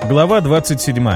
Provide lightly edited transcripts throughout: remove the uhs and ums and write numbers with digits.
Глава 27.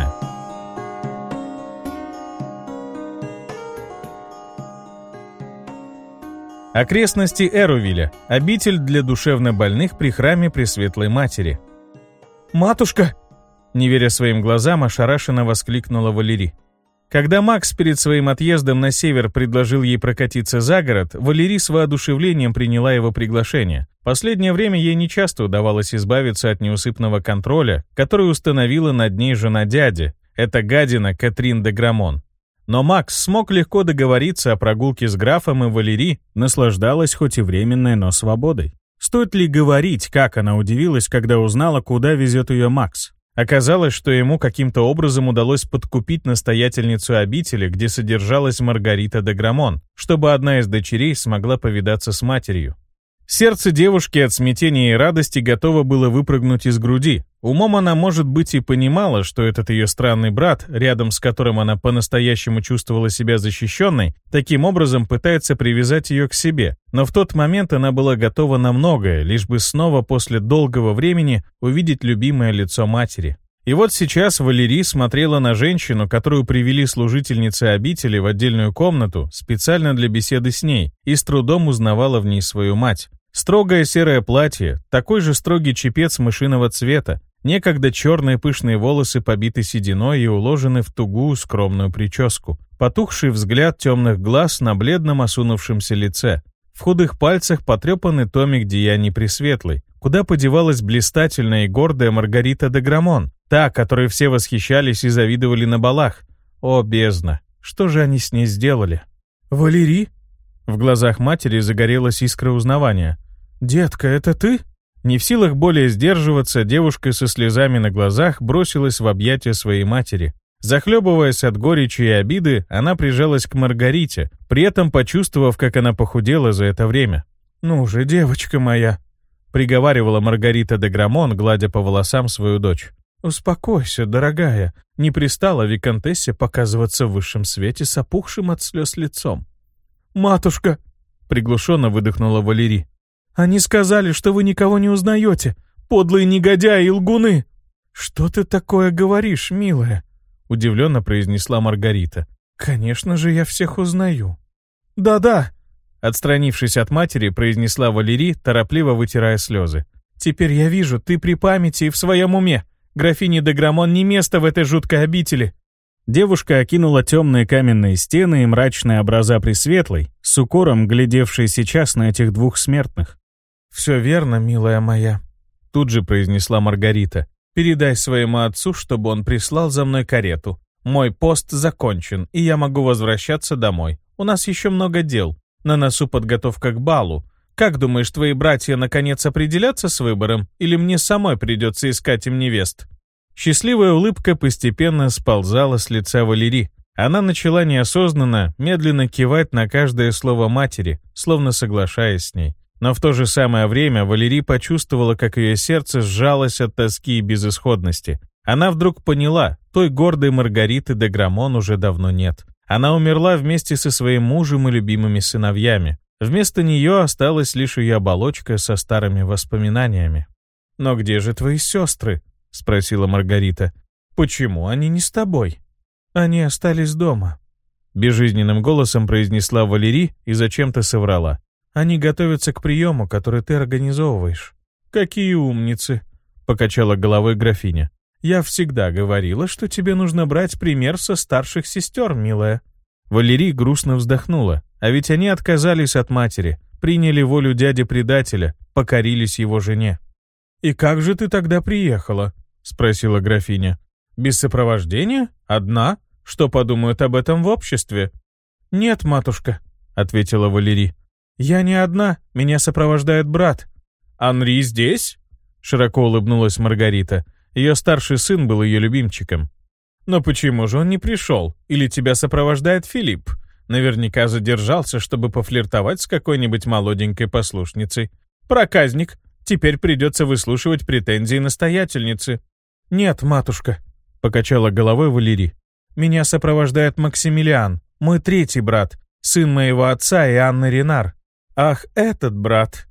Окрестности Эрувиля. Обитель для душевнобольных при храме Пресветлой Матери. «Матушка!» Не веря своим глазам, ошарашенно воскликнула Валерий. Когда Макс перед своим отъездом на север предложил ей прокатиться за город, Валерий с воодушевлением приняла его приглашение. Последнее время ей нечасто удавалось избавиться от неусыпного контроля, который установила над ней жена дяди, эта гадина Катрин де Грамон. Но Макс смог легко договориться о прогулке с графом, и Валерий наслаждалась хоть и временной, но свободой. Стоит ли говорить, как она удивилась, когда узнала, куда везет ее Макс? Оказалось, что ему каким-то образом удалось подкупить настоятельницу обители, где содержалась Маргарита де Грамон, чтобы одна из дочерей смогла повидаться с матерью. Сердце девушки от смятения и радости готово было выпрыгнуть из груди. Умом она, может быть, и понимала, что этот ее странный брат, рядом с которым она по-настоящему чувствовала себя защищенной, таким образом пытается привязать ее к себе. Но в тот момент она была готова на многое, лишь бы снова после долгого времени увидеть любимое лицо матери. И вот сейчас Валерий смотрела на женщину, которую привели служительницы обители в отдельную комнату специально для беседы с ней, и с трудом узнавала в ней свою мать. Строгое серое платье, такой же строгий чепец мышиного цвета, некогда черные пышные волосы побиты сединой и уложены в тугую скромную прическу, потухший взгляд темных глаз на бледном осунувшемся лице, в худых пальцах потрепанный томик деяний Пресветлой. Куда подевалась блистательная и гордая Маргарита де Грамон, та, которой все восхищались и завидовали на балах? О, бездна! Что же они с ней сделали? «Валерий?» В глазах матери загорелась искра узнавания. «Детка, это ты?» Не в силах более сдерживаться, девушка со слезами на глазах бросилась в объятия своей матери. Захлебываясь от горечи и обиды, она прижалась к Маргарите, при этом почувствовав, как она похудела за это время. «Ну же, девочка моя!» — приговаривала Маргарита де Грамон, гладя по волосам свою дочь. «Успокойся, дорогая. Не пристало виконтессе показываться в высшем свете с опухшим от слез лицом». «Матушка!» — приглушенно выдохнула Валерий. «Они сказали, что вы никого не узнаете. Подлые негодяи и лгуны!» «Что ты такое говоришь, милая?» — удивленно произнесла Маргарита. «Конечно же, я всех узнаю». «Да-да!» — отстранившись от матери, произнесла Валерий, торопливо вытирая слезы. «Теперь я вижу, ты при памяти и в своем уме. Графине де Грамон не место в этой жуткой обители». Девушка окинула темные каменные стены и мрачные образа Пресветлой, с укором глядевшей сейчас на этих двух смертных. «Все верно, милая моя», — тут же произнесла Маргарита. «Передай своему отцу, чтобы он прислал за мной карету. Мой пост закончен, и я могу возвращаться домой. У нас еще много дел. На носу подготовка к балу. Как думаешь, твои братья наконец определятся с выбором, или мне самой придется искать им невест?» Счастливая улыбка постепенно сползала с лица Валерии. Она начала неосознанно, медленно кивать на каждое слово матери, словно соглашаясь с ней. Но в то же самое время Валерий почувствовала, как ее сердце сжалось от тоски и безысходности. Она вдруг поняла, той гордой Маргариты де Грамон уже давно нет. Она умерла вместе со своим мужем и любимыми сыновьями. Вместо нее осталась лишь ее оболочка со старыми воспоминаниями. «Но где же твои сестры?» — спросила Маргарита. «Почему они не с тобой?» «Они остались дома», — безжизненным голосом произнесла Валерий и зачем-то соврала. «Они готовятся к приему, который ты организовываешь». «Какие умницы!» — покачала головой графиня. «Я всегда говорила, что тебе нужно брать пример со старших сестер, милая». Валерий грустно вздохнула. А ведь они отказались от матери, приняли волю дяди-предателя, покорились его жене. «И как же ты тогда приехала?» — спросила графиня. «Без сопровождения? Одна? Что подумают об этом в обществе?» «Нет, матушка», — ответила Валерий. «Я не одна, меня сопровождает брат». «Анри здесь?» — широко улыбнулась Маргарита. Ее старший сын был ее любимчиком. «Но почему же он не пришел? Или тебя сопровождает Филипп? Наверняка задержался, чтобы пофлиртовать с какой-нибудь молоденькой послушницей. Проказник. Теперь придется выслушивать претензии настоятельницы». «Нет, матушка», — покачала головой Валерий. «Меня сопровождает Максимилиан, мой третий брат, сын моего отца и Анны Ренар». «Ах, этот брат!»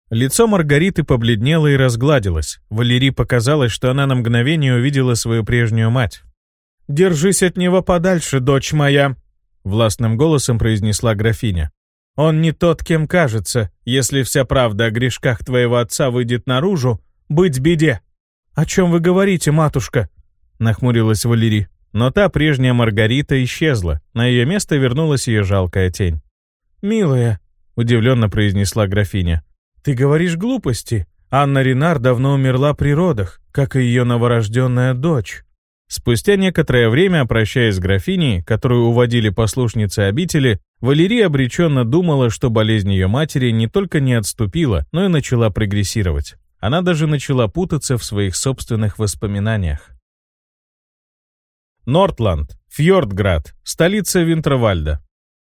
Лицо Маргариты побледнело и разгладилось. Валерии показалось, что она на мгновение увидела свою прежнюю мать. «Держись от него подальше, дочь моя», — властным голосом произнесла графиня. «Он не тот, кем кажется. Если вся правда о грешках твоего отца выйдет наружу, быть беде». «О чем вы говорите, матушка?» — нахмурилась Валерий. Но та прежняя Маргарита исчезла. На ее место вернулась ее жалкая тень. «Милая», — удивленно произнесла графиня, — «ты говоришь глупости. Анна Ренар давно умерла при родах, как и ее новорожденная дочь». Спустя некоторое время, прощаясь с графиней, которую уводили послушницы обители, Валерия обреченно думала, что болезнь ее матери не только не отступила, но и начала прогрессировать. Она даже начала путаться в своих собственных воспоминаниях. Нортланд, Фьордград, столица Винтервальда.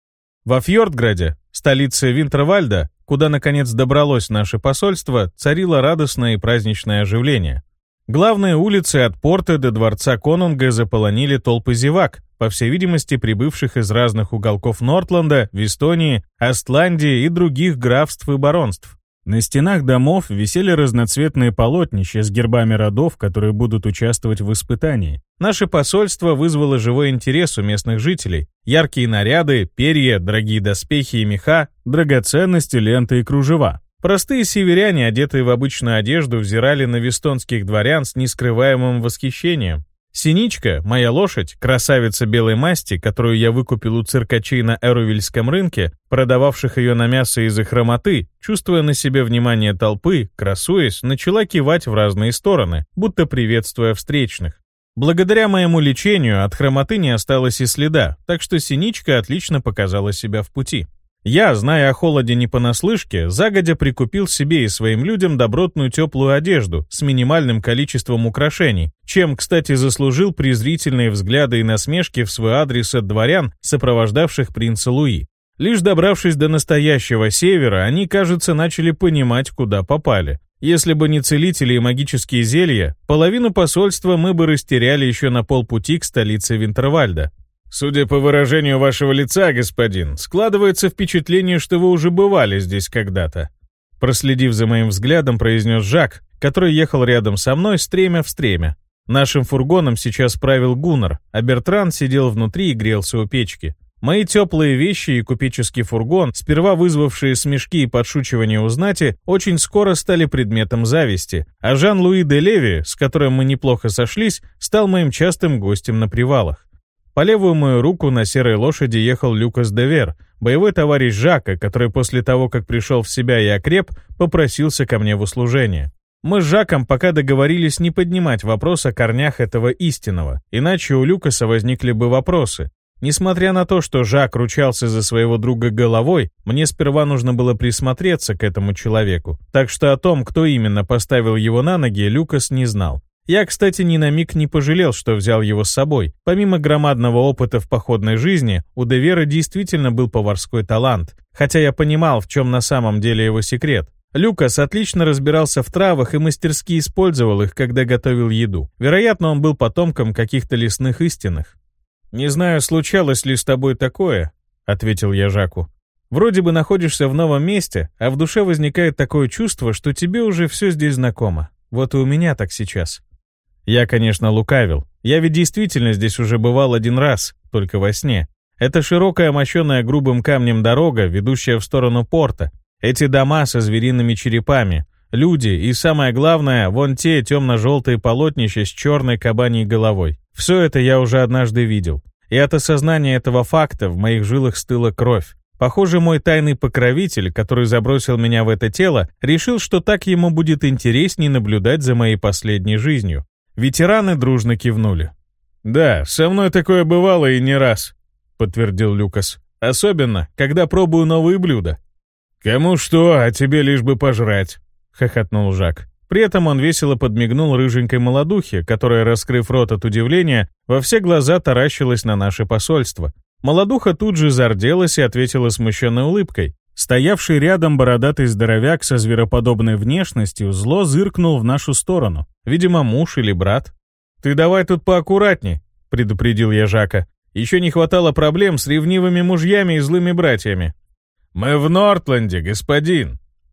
Во Фьордграде, столице Винтервальда, куда наконец добралось наше посольство, царило радостное и праздничное оживление. Главные улицы от порта до дворца Конунга заполонили толпы зевак, по всей видимости прибывших из разных уголков Нортланда, Вестонии, Астландии и других графств и баронств. На стенах домов висели разноцветные полотнища с гербами родов, которые будут участвовать в испытании. Наше посольство вызвало живой интерес у местных жителей. Яркие наряды, перья, дорогие доспехи и меха, драгоценности, ленты и кружева. Простые северяне, одетые в обычную одежду, взирали на вестонских дворян с нескрываемым восхищением. Синичка, моя лошадь, красавица белой масти, которую я выкупил у циркачей на Эрувильском рынке, продававших ее на мясо из-за хромоты, чувствуя на себе внимание толпы, красуясь, начала кивать в разные стороны, будто приветствуя встречных. Благодаря моему лечению от хромоты не осталось и следа, так что Синичка отлично показала себя в пути. Я, зная о холоде не понаслышке, загодя прикупил себе и своим людям добротную теплую одежду с минимальным количеством украшений, чем, кстати, заслужил презрительные взгляды и насмешки в свой адрес от дворян, сопровождавших принца Луи. Лишь добравшись до настоящего севера, они, кажется, начали понимать, куда попали. Если бы не целители и магические зелья, половину посольства мы бы растеряли еще на полпути к столице Винтервальда. «Судя по выражению вашего лица, господин, складывается впечатление, что вы уже бывали здесь когда-то». Проследив за моим взглядом, произнес Жак, который ехал рядом со мной стремя в стремя. Нашим фургоном сейчас правил Гуннар, а Бертран сидел внутри и грелся у печки. Мои теплые вещи и купеческий фургон, сперва вызвавшие смешки и подшучивания у знати, очень скоро стали предметом зависти, а Жан-Луи де Леви, с которым мы неплохо сошлись, стал моим частым гостем на привалах. По левую мою руку на серой лошади ехал Люкас де Вер, боевой товарищ Жака, который после того, как пришел в себя и окреп, попросился ко мне в услужение. Мы с Жаком пока договорились не поднимать вопрос о корнях этого истинного, иначе у Люкаса возникли бы вопросы. Несмотря на то, что Жак ручался за своего друга головой, мне сперва нужно было присмотреться к этому человеку, так что о том, кто именно поставил его на ноги, Люкас не знал. Я, кстати, ни на миг не пожалел, что взял его с собой. Помимо громадного опыта в походной жизни, у де Вера действительно был поварской талант, хотя я понимал, в чем на самом деле его секрет. Люкас отлично разбирался в травах и мастерски использовал их, когда готовил еду. Вероятно, он был потомком каких-то лесных истинных. «Не знаю, случалось ли с тобой такое», — ответил я Жаку. «Вроде бы находишься в новом месте, а в душе возникает такое чувство, что тебе уже все здесь знакомо. Вот и у меня так сейчас». Я, конечно, лукавил. Я ведь действительно здесь уже бывал один раз, только во сне. Это широкая, мощенная грубым камнем дорога, ведущая в сторону порта. Эти дома со звериными черепами, люди и, самое главное, вон те темно-желтые полотнища с черной кабаньей головой. Все это я уже однажды видел. И от осознания этого факта в моих жилах стыла кровь. Похоже, мой тайный покровитель, который забросил меня в это тело, решил, что так ему будет интереснее наблюдать за моей последней жизнью. Ветераны дружно кивнули. «Да, со мной такое бывало и не раз», — подтвердил Люкас. «Особенно, когда пробую новые блюда». «Кому что, а тебе лишь бы пожрать», — хохотнул Жак. При этом он весело подмигнул рыженькой молодухе, которая, раскрыв рот от удивления, во все глаза таращилась на наше посольство. Молодуха тут же зарделась и ответила смущенной улыбкой. Стоявший рядом бородатый здоровяк со звероподобной внешностью зло зыркнул в нашу сторону. Видимо, муж или брат. «Ты давай тут поаккуратней», — предупредил я Жака. «Еще не хватало проблем с ревнивыми мужьями и злыми братьями». «Мы в Нортланде, господин», —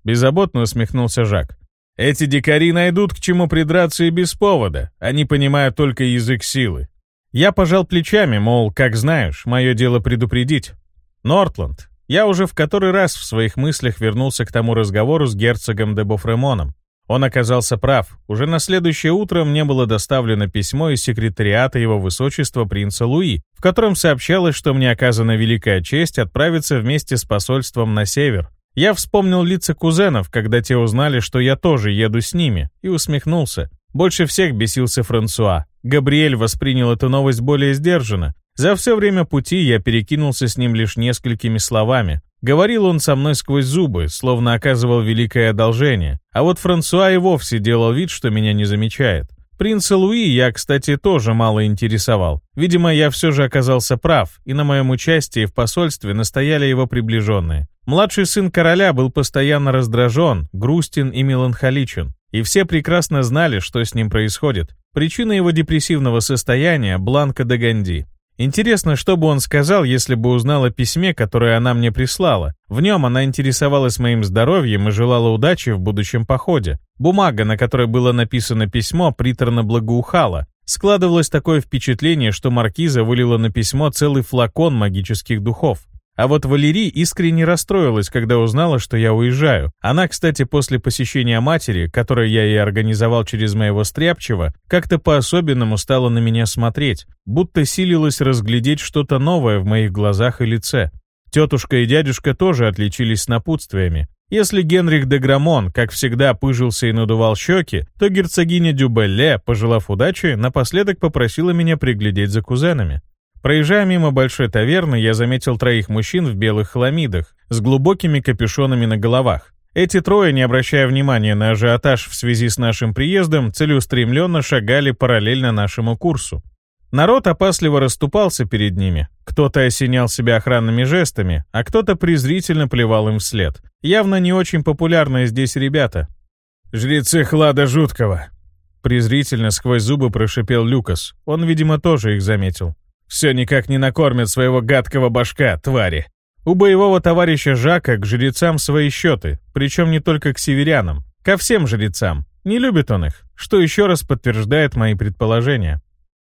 Беззаботно усмехнулся Жак. «Эти дикари найдут к чему придраться и без повода. Они понимают только язык силы». Я пожал плечами, мол, как знаешь, мое дело предупредить. Нортланд. Я уже в который раз в своих мыслях вернулся к тому разговору с герцогом де Бофремоном. Он оказался прав. Уже на следующее утро мне было доставлено письмо из секретариата его высочества принца Луи, в котором сообщалось, что мне оказана великая честь отправиться вместе с посольством на север. Я вспомнил лица кузенов, когда те узнали, что я тоже еду с ними, и усмехнулся. Больше всех бесился Франсуа. Габриэль воспринял эту новость более сдержанно. За все время пути я перекинулся с ним лишь несколькими словами. Говорил он со мной сквозь зубы, словно оказывал великое одолжение. А вот Франсуа и вовсе делал вид, что меня не замечает. Принца Луи я, кстати, тоже мало интересовал. Видимо, я все же оказался прав, и на моем участии в посольстве настояли его приближенные. Младший сын короля был постоянно раздражен, грустен и меланхоличен. И все прекрасно знали, что с ним происходит. Причина его депрессивного состояния – Бланка де Ганди. Интересно, что бы он сказал, если бы узнал о письме, которое она мне прислала. В нем она интересовалась моим здоровьем и желала удачи в будущем походе. Бумага, на которой было написано письмо, приторно благоухала. Складывалось такое впечатление, что маркиза вылила на письмо целый флакон магических духов. А вот Валерий искренне расстроилась, когда узнала, что я уезжаю. Она, кстати, после посещения матери, которое я ей организовал через моего стряпчего, как-то по-особенному стала на меня смотреть, будто силилась разглядеть что-то новое в моих глазах и лице. Тетушка и дядюшка тоже отличились напутствиями. Если Генрих де Грамон, как всегда, пыжился и надувал щеки, то герцогиня Дюбелле, пожелав удачи, напоследок попросила меня приглядеть за кузенами. Проезжая мимо большой таверны, я заметил 3 мужчин в белых хламидах с глубокими капюшонами на головах. Эти 3, не обращая внимания на ажиотаж в связи с нашим приездом, целеустремленно шагали параллельно нашему курсу. Народ опасливо расступался перед ними. Кто-то осенял себя охранными жестами, а кто-то презрительно плевал им вслед. Явно не очень популярные здесь ребята. «Жрецы Хлада Жуткого!» Презрительно сквозь зубы прошипел Люкас. Он, видимо, тоже их заметил. «Все никак не накормят своего гадкого башка, твари!» У боевого товарища Жака к жрецам свои счеты, причем не только к северянам, ко всем жрецам. Не любит он их, что еще раз подтверждает мои предположения.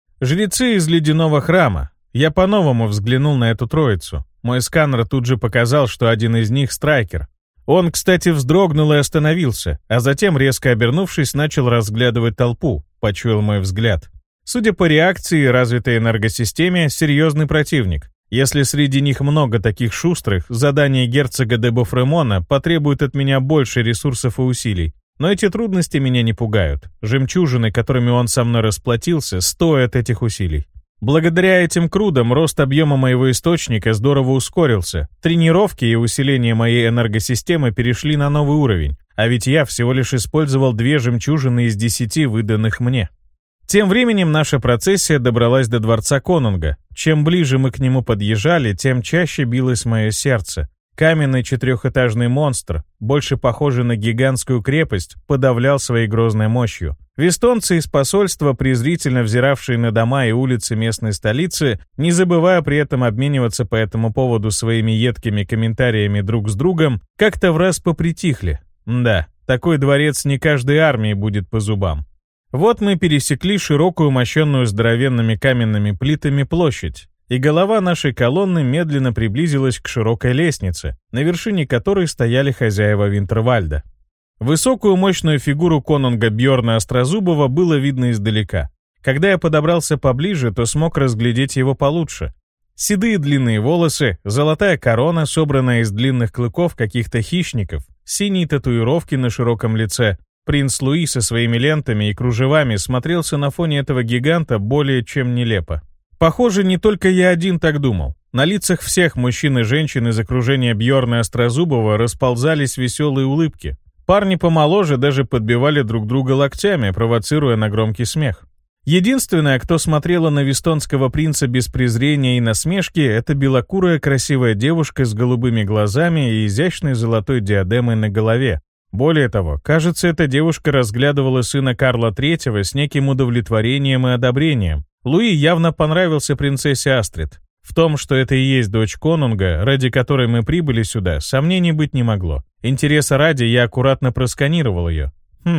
Жрецы из ледяного храма. Я по-новому взглянул на эту троицу. Мой сканер тут же показал, что один из них — страйкер. Он, кстати, вздрогнул и остановился, а затем, резко обернувшись, начал разглядывать толпу, почуял мой взгляд. Судя по реакции и развитой энергосистеме, серьезный противник. Если среди них много таких шустрых, задание герцога де Бофремона потребует от меня больше ресурсов и усилий. Но эти трудности меня не пугают. Жемчужины, которыми он со мной расплатился, стоят этих усилий. Благодаря этим крудам рост объема моего источника здорово ускорился. Тренировки и усиление моей энергосистемы перешли на новый уровень. А ведь я всего лишь использовал 2 жемчужины из 10 выданных мне. Тем временем наша процессия добралась до дворца Конунга. Чем ближе мы к нему подъезжали, тем чаще билось мое сердце. Каменный 4-этажный монстр, больше похожий на гигантскую крепость, подавлял своей грозной мощью. Вестонцы из посольства, презрительно взиравшие на дома и улицы местной столицы, не забывая при этом обмениваться по этому поводу своими едкими комментариями друг с другом, как-то враз попритихли. Да, такой дворец не каждой армии будет по зубам. Вот мы пересекли широкую, мощенную здоровенными каменными плитами площадь, и голова нашей колонны медленно приблизилась к широкой лестнице, на вершине которой стояли хозяева Винтервальда. Высокую мощную фигуру конунга Бьорна Острозубова было видно издалека. Когда я подобрался поближе, то смог разглядеть его получше. Седые длинные волосы, золотая корона, собранная из длинных клыков каких-то хищников, синие татуировки на широком лице. Принц Луи со своими лентами и кружевами смотрелся на фоне этого гиганта более чем нелепо. Похоже, не только я один так думал. На лицах всех мужчин и женщин из окружения Бьорна Острозубова расползались веселые улыбки. Парни помоложе даже подбивали друг друга локтями, провоцируя на громкий смех. Единственная, кто смотрела на вестонского принца без презрения и насмешки, это белокурая красивая девушка с голубыми глазами и изящной золотой диадемой на голове. Более того, кажется, эта девушка разглядывала сына Карла III с неким удовлетворением и одобрением. Луи явно понравился принцессе Астрид. В том, что это и есть дочь конунга, ради которой мы прибыли сюда, сомнений быть не могло. Интереса ради я аккуратно просканировал ее.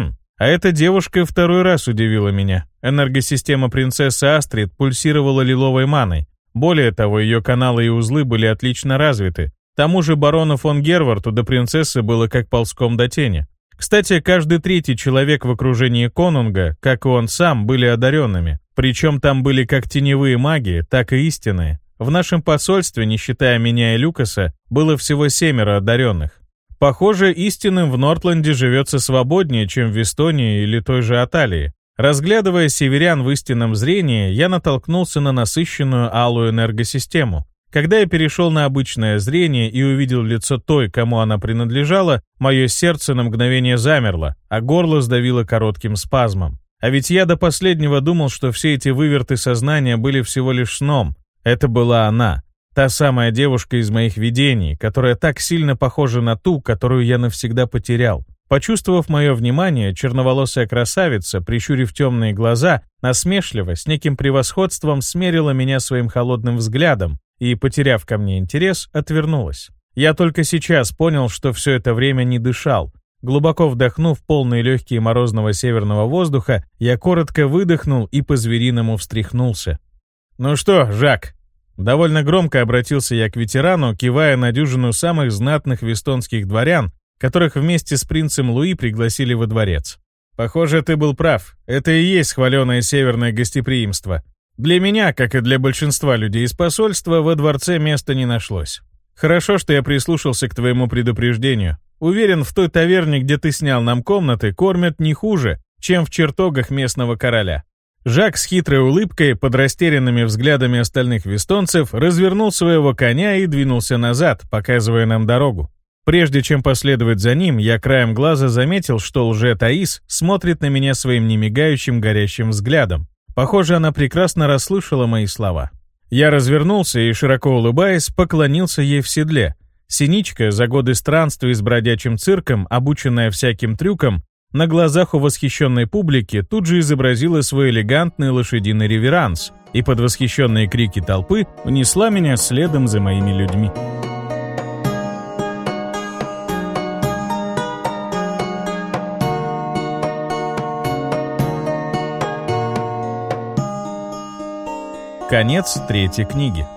А эта девушка второй раз удивила меня. Энергосистема принцессы Астрид пульсировала лиловой маной. Более того, ее каналы и узлы были отлично развиты. К тому же барону фон Герварту до принцессы было как ползком до тени. Кстати, каждый третий человек в окружении конунга, как и он сам, были одаренными. Причем там были как теневые маги, так и истинные. В нашем посольстве, не считая меня и Люкаса, было всего 7 одаренных. Похоже, истинным в Нортленде живется свободнее, чем в Эстонии или той же Аталии. Разглядывая северян в истинном зрении, я натолкнулся на насыщенную алую энергосистему. Когда я перешел на обычное зрение и увидел лицо той, кому она принадлежала, мое сердце на мгновение замерло, а горло сдавило коротким спазмом. А ведь я до последнего думал, что все эти выверты сознания были всего лишь сном. Это была она, та самая девушка из моих видений, которая так сильно похожа на ту, которую я навсегда потерял. Почувствовав мое внимание, черноволосая красавица, прищурив темные глаза, насмешливо, с неким превосходством смерила меня своим холодным взглядом и, потеряв ко мне интерес, отвернулась. Я только сейчас понял, что все это время не дышал. Глубоко вдохнув полные легкие морозного северного воздуха, я коротко выдохнул и по-звериному встряхнулся. «Ну что, Жак?» Довольно громко обратился я к ветерану, кивая на дюжину самых знатных вестонских дворян, которых вместе с принцем Луи пригласили во дворец. «Похоже, ты был прав. Это и есть хваленое северное гостеприимство. Для меня, как и для большинства людей из посольства, во дворце места не нашлось. Хорошо, что я прислушался к твоему предупреждению. Уверен, в той таверне, где ты снял нам комнаты, кормят не хуже, чем в чертогах местного короля». Жак с хитрой улыбкой, под растерянными взглядами остальных вестонцев, развернул своего коня и двинулся назад, показывая нам дорогу. Прежде чем последовать за ним, я краем глаза заметил, что лже-Таис смотрит на меня своим немигающим горящим взглядом. Похоже, она прекрасно расслышала мои слова. Я развернулся и, широко улыбаясь, поклонился ей в седле. Синичка, за годы странствий с бродячим цирком, обученная всяким трюкам, на глазах у восхищенной публики тут же изобразила свой элегантный лошадиный реверанс и под восхищенные крики толпы унесла меня следом за моими людьми. Конец 3-й книги.